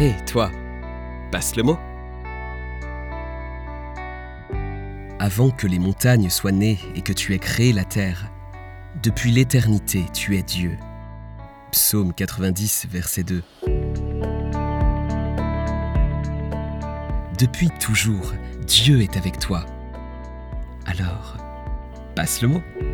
Hé, toi, passe le mot. Avant que les montagnes soient nées et que tu aies créé la terre, depuis l'éternité, tu es Dieu. Psaume 90, verset 2. Depuis toujours, Dieu est avec toi. Alors, passe le mot.